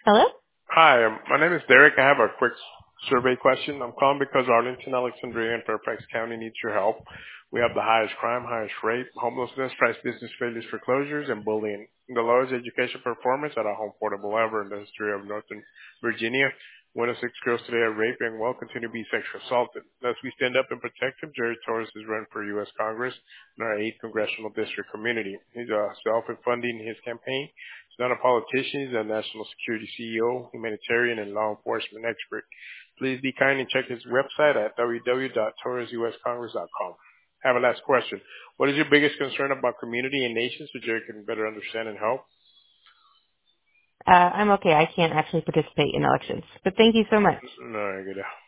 Hello? Hi, my name is Derek. I have a quick survey question. I'm calling because Arlington, Alexandria, and Fairfax County needs your help. We have the highest crime, highest rate, homelessness, price business failures, foreclosures, and bullying. The lowest education performance at a home portable ever in the history of Northern Virginia. One of six girls today are raped and will continue to be sexually assaulted. Thus, we stand up and protect him. Jerry Torres is running for U.S. Congress in our 8th congressional district community. He's self-funding his campaign. He's not a politician. He's a national security CEO, humanitarian, and law enforcement expert. Please be kind and check his website at www.torresuscongress.com. Have a last question. What is your biggest concern about community and nations so Jerry can better understand and help? I'm okay. I can't actually participate in elections. But thank you so much. No, good.